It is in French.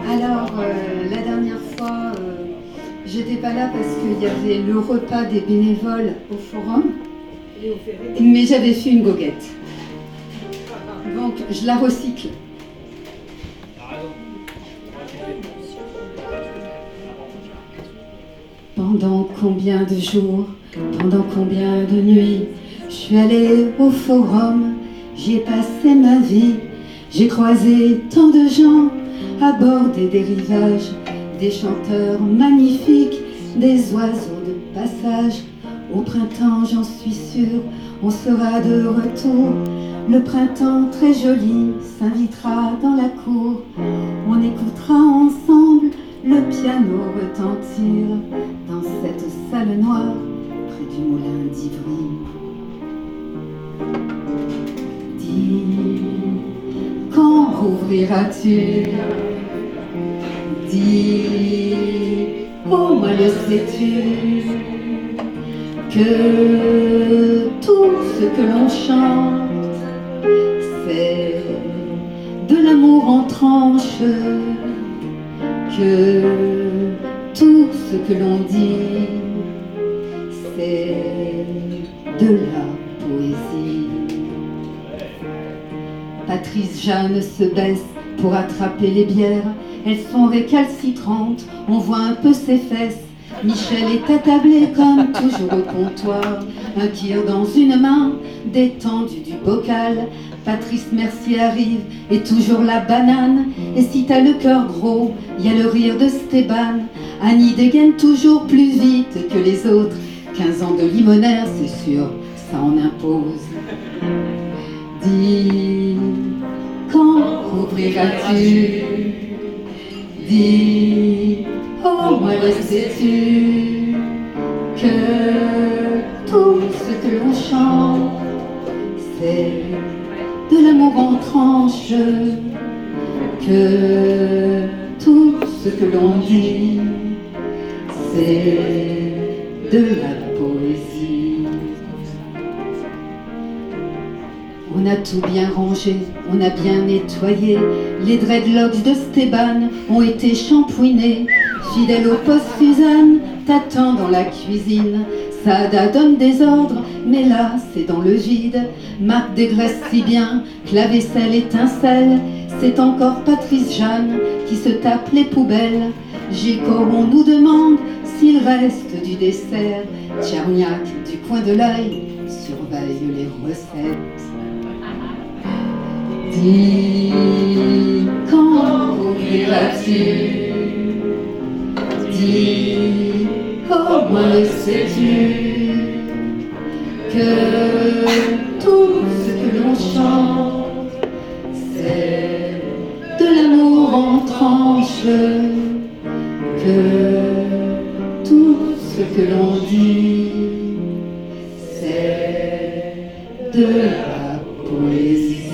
Alors, la dernière fois, j'étais pas là parce qu'il y avait le repas des bénévoles au forum, mais j'avais fait une goguette. Donc, je la recycle. Pendant combien de jours, pendant combien de nuits, je suis allée au forum, j'y ai passé ma vie. J'ai croisé tant de gens à bord des rivages, des chanteurs magnifiques, des oiseaux de passage. Au printemps, j'en suis sûre, on sera de retour. Le printemps très joli s'invitera dans la cour. On écoutera ensemble le piano retentir dans cette salle noire près du moulin d'Ivry. Dis, quand rouvriras-tu? Dis, au moins le sais-tu, que tout ce que l'on chante, c'est de l'amour en tranche, que tout ce que l'on dit, c'est de la poésie. Patrice Jeanne se baisse pour attraper les bières. Elles sont récalcitrantes, on voit un peu ses fesses. Michel est attablé comme toujours au comptoir, un kir dans une main, détendu du bocal. Patrice Mercier arrive et toujours la banane. Et si t'as le cœur gros, y a le rire de Stéban. Annie dégaine toujours plus vite que les autres. 15 ans de limonaire, c'est sûr, ça en impose. Dis, quand rouvriras-tu? Dis, oh moi le sais-tu, que tout ce que l'on chante, c'est de l'amour en tranche, que tout ce que l'on dit, c'est de la poésie. On a tout bien rangé, on a bien nettoyé. Les dreadlocks de Stéban ont été shampouinés. Fidèle au poste, Suzanne t'attend dans la cuisine. Sada donne des ordres, mais là c'est dans le vide. Marc dégraisse si bien que la vaisselle étincelle. C'est encore Patrice Jeanne qui se tape les poubelles. Gico, on nous demande s'il reste du dessert. Tcherniak, du coin de l'œil, surveille les recettes. Dis, quand ouvriras-tu? Dis, au moins le sais-tu, que tout ce que l'on chante, c'est de l'amour en tranche, que tout ce que l'on dit, c'est de la poésie.